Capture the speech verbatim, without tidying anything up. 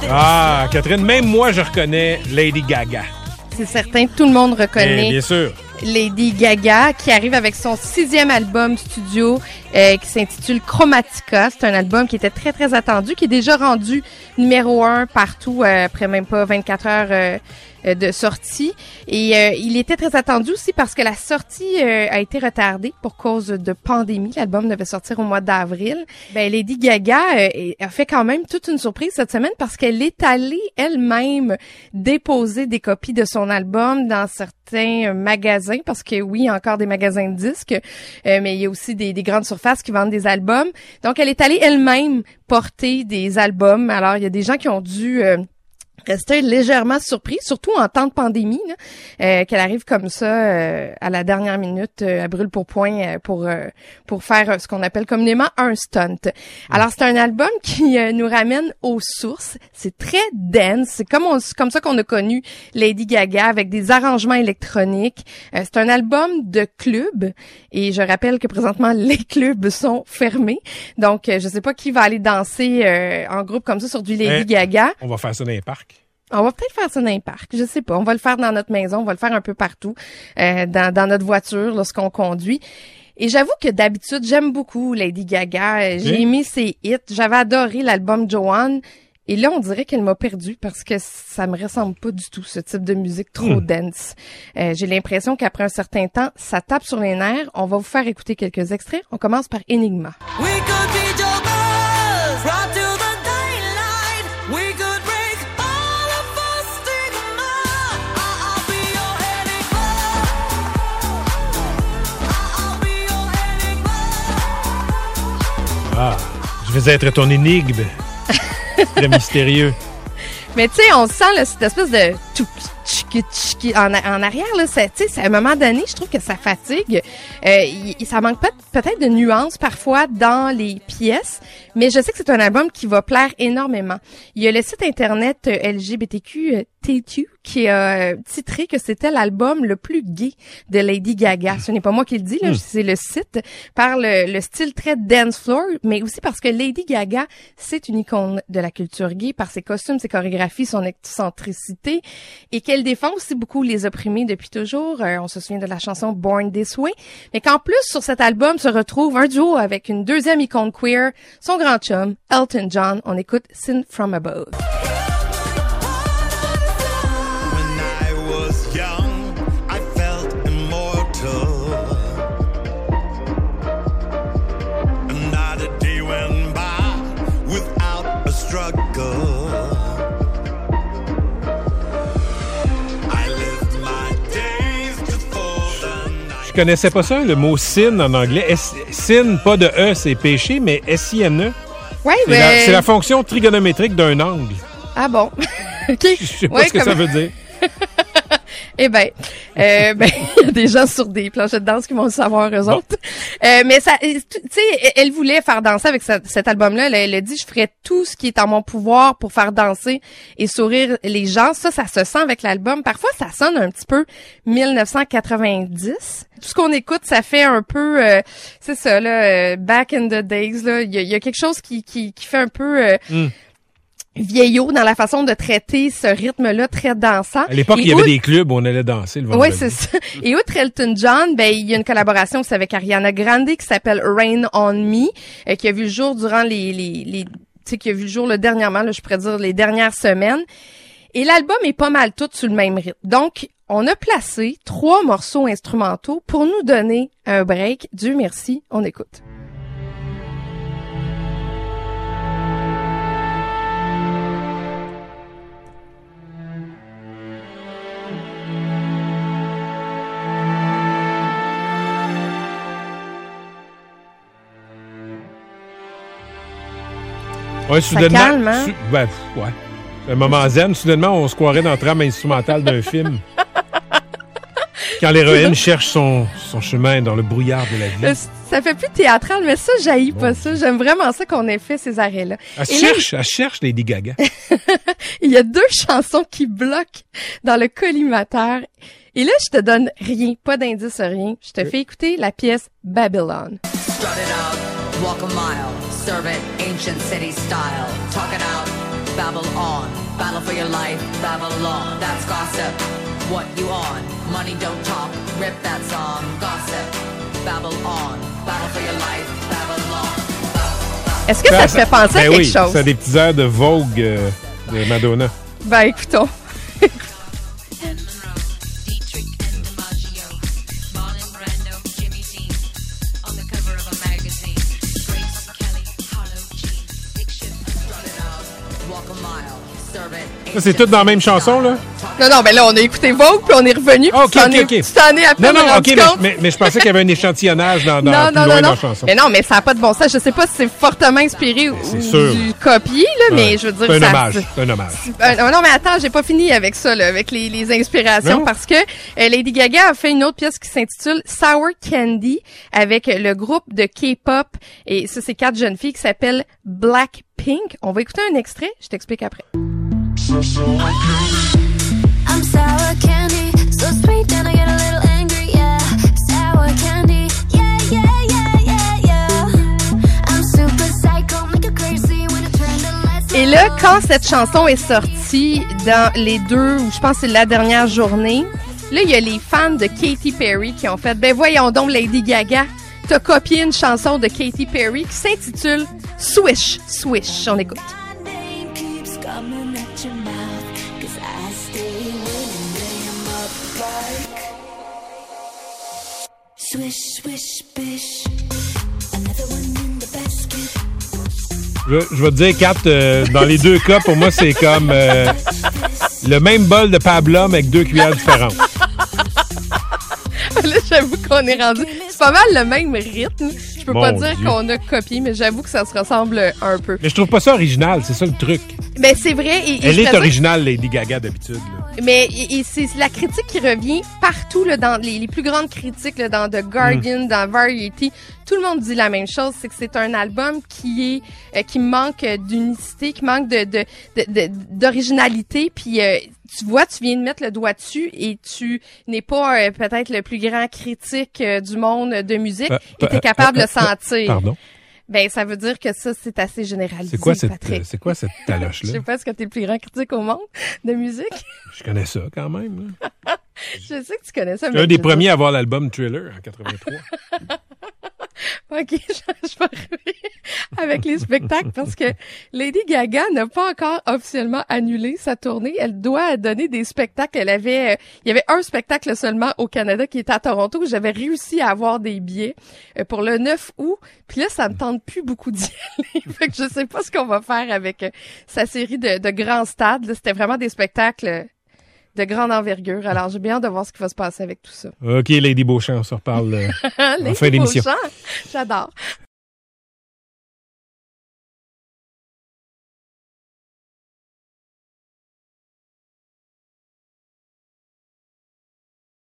Ah, Catherine, même moi, je reconnais Lady Gaga. C'est certain, tout le monde reconnaît. Et bien sûr. Lady Gaga, qui arrive avec son sixième album studio euh, qui s'intitule Chromatica. C'est un album qui était très, très attendu, qui est déjà rendu numéro un partout euh, après même pas vingt-quatre heures euh, de sortie. Et euh, il était très attendu aussi parce que la sortie euh, a été retardée pour cause de pandémie. L'album devait sortir au mois d'avril. Ben Lady Gaga euh, a fait quand même toute une surprise cette semaine parce qu'elle est allée elle-même déposer des copies de son album dans certains magasins, parce que oui, il y a encore des magasins de disques, euh, mais il y a aussi des, des grandes surfaces qui vendent des albums. Donc, elle est allée elle-même porter des albums. Alors, il y a des gens qui ont dû... Euh, rester légèrement surpris, surtout en temps de pandémie, là, euh, qu'elle arrive comme ça euh, à la dernière minute, euh, à brûle pour point euh, pour euh, pour faire euh, ce qu'on appelle communément un stunt. Alors c'est un album qui euh, nous ramène aux sources. C'est très dense. C'est comme on, comme ça qu'on a connu Lady Gaga avec des arrangements électroniques. Euh, c'est un album de club et je rappelle que présentement les clubs sont fermés. Donc euh, je sais pas qui va aller danser euh, en groupe comme ça sur du Lady Mais Gaga. On va faire ça dans les parcs. On va peut-être faire ça dans un parc, je sais pas. On va le faire dans notre maison, on va le faire un peu partout, euh, dans, dans notre voiture lorsqu'on conduit. Et j'avoue que d'habitude, j'aime beaucoup Lady Gaga. J'ai oui. aimé ses hits. J'avais adoré l'album Joanne. Et là, on dirait qu'elle m'a perdue parce que ça me ressemble pas du tout, ce type de musique trop mmh. dense. Euh, j'ai l'impression qu'après un certain temps, ça tape sur les nerfs. On va vous faire écouter quelques extraits. On commence par Enigma. We could be joggers, right to the daylight. We could Ah, je vais être ton énigme. Très mystérieux. Mais tu sais, on sent là, cette espèce de en, en arrière là, tu sais, à un moment donné, je trouve que ça fatigue. Euh, il, ça manque peut- peut-être de nuances parfois dans les pièces, mais je sais que c'est un album qui va plaire énormément. Il y a le site internet euh, L G B T Q euh, T Q qui a euh, titré que c'était l'album le plus gay de Lady Gaga. Ce n'est pas moi qui le dis, là, mm. c'est le site, par le, le style très dance floor, mais aussi parce que Lady Gaga, c'est une icône de la culture gay par ses costumes, ses chorégraphies, son excentricité, et qu'elle défend aussi beaucoup les opprimés depuis toujours. Euh, on se souvient de la chanson Born This Way, mais qu'en plus, sur cet album se retrouve un duo avec une deuxième icône queer, son grand chum, Elton John. On écoute Sin From Above. Je connaissais pas ça, le mot sin en anglais. S- sin, pas de E, c'est péché, mais S I N E. Ouais, c'est, mais... la, c'est la fonction trigonométrique d'un angle. Ah bon? OK. Je sais pas ouais, ce que comme... ça veut dire. Eh ben, euh, ben, il y a des gens sur des planchettes de danse qui vont le savoir, eux bon. autres. Euh, mais ça, tu sais, elle voulait faire danser avec ce, cet album-là. Elle, elle a dit, je ferai tout ce qui est en mon pouvoir pour faire danser et sourire les gens. Ça, ça se sent avec l'album. Parfois, ça sonne un petit peu dix-neuf cent quatre-vingt-dix. Tout ce qu'on écoute, ça fait un peu, euh, c'est ça, là, euh, back in the days, là. Il y a, il y a quelque chose qui, qui, qui fait un peu... Euh, mm. vieillot dans la façon de traiter ce rythme-là très dansant. À l'époque, et il y avait outre... des clubs où on allait danser le vendredi. Oui, c'est ça. Et outre Elton John, ben il y a une collaboration aussi avec Ariana Grande qui s'appelle Rain on Me, euh, qui a vu le jour durant les les les tu sais qui a vu le jour le dernièrement, là, je pourrais dire les dernières semaines. Et l'album est pas mal tout sur le même rythme. Donc on a placé trois morceaux instrumentaux pour nous donner un break. Dieu merci, on écoute. Ouais, soudainement. Ça calme, hein? Su- ben, ouais. C'est un moment zen. Soudainement, on se croirait dans la trame instrumentale d'un film. Quand l'héroïne cherche son, son chemin dans le brouillard de la vie. Ça fait plus théâtral, mais ça, j'haïs bon. pas ça. J'aime vraiment ça qu'on ait fait ces arrêts-là. Elle Et cherche, là, elle cherche Lady Gaga. Il y a deux chansons qui bloquent dans le collimateur. Et là, je te donne rien, pas d'indice, rien. Je te fais écouter la pièce Babylon. Strut it out, walk a mile, serve it ancient city style. Talk it out, babble on. Battle for your life, Babylon. That's gossip. What you on? Money don't talk. Rip that song. Gossip. Babble on. Battle for your life, Babylon. Est-ce que ça te fait penser ben à quelque oui, chose? c'est des petits airs de Vogue euh, de Madonna. Ben, écoutons. Ça, c'est tout dans la même chanson, là? Non, non, ben là, on a écouté Vogue, puis on est revenu. Ah, OK, puis tu t'en OK, es- OK. Tu t'en es à peine Non, non, rendu OK, mais, compte. mais, mais je pensais qu'il y avait un échantillonnage dans, dans non, plus non, loin non, dans non. la chanson. Mais non, mais ça n'a pas de bon sens. Je sais pas si c'est fortement inspiré ou c'est sûr. du copié, là, mais Ouais. je veux dire... C'est un ça- hommage. C'est un hommage. Euh, non, non, mais attends, j'ai pas fini avec ça, là, avec les, les inspirations, Non? parce que euh, Lady Gaga a fait une autre pièce qui s'intitule Sour Candy avec le groupe de K-pop, et ça, c'est quatre jeunes filles qui s'appellent Blackpink. On va écouter un extrait, je t'explique après. I'm sour candy, so sweet, then I get a little angry, yeah. Sour candy, yeah, yeah, yeah, yeah, yeah. I'm super psycho, make you crazy when I turn the lights Et là, quand cette chanson est sortie dans les deux, ou je pense que c'est la dernière journée, là, il y a les fans de Katy Perry qui ont fait, ben voyons donc, Lady Gaga, t'as copié une chanson de Katy Perry qui s'intitule Swish, Swish. On écoute. My name keeps coming at your mouth, 'cause I stay winning them up like swish, swish, bish. Another one in the basket. Je, je vais te dire, Kat, euh, dans les deux cas, pour moi, c'est comme euh, le même bol de pablum avec deux cuillères différentes. Là, j'avoue qu'on est rendu. C'est pas mal le même rythme. Je peux Mon pas dire Dieu. qu'on a copié, mais j'avoue que ça se ressemble un peu. Mais je trouve pas ça original, c'est ça le truc. Mais c'est vrai. Et, et Elle je est te dis- originale, Lady Gaga, d'habitude. là. Mais et, et c'est c'est la critique qui revient partout, là, dans les, les plus grandes critiques, là, dans The Guardian, Mm. dans Variety. Tout le monde dit la même chose, c'est que c'est un album qui est euh, qui manque d'unicité, qui manque de de de- de- d'originalité. Puis euh, tu vois, tu viens de mettre le doigt dessus et tu n'es pas euh, peut-être le plus grand critique euh, du monde de musique Euh, et t'es euh, capable euh, de sentir. Pardon? Ben ça veut dire que ça c'est assez généralisé. C'est quoi cette, Patrick. euh, c'est quoi cette Je taloche-là? sais pas, est-ce que t'es le plus grand critique au monde de musique? Je connais ça quand même. là. Je sais que tu connais ça. Je mais suis un des je- premiers à avoir l'album Thriller en quatre-vingt-trois. OK, je, je vais arriver avec les spectacles parce que Lady Gaga n'a pas encore officiellement annulé sa tournée. Elle doit donner des spectacles. Elle avait, euh, il y avait un spectacle seulement au Canada qui était à Toronto où j'avais réussi à avoir des billets euh, pour le neuf août. Puis là, ça me tente plus beaucoup d'y aller. Fait que je sais pas ce qu'on va faire avec euh, sa série de, de grands stades. Là, c'était vraiment des spectacles euh, de grande envergure. Alors, j'ai bien hâte de voir ce qui va se passer avec tout ça. OK, Lady Beauchamp, on se reparle euh, en Lady fin d'émission. Beauchamp, j'adore.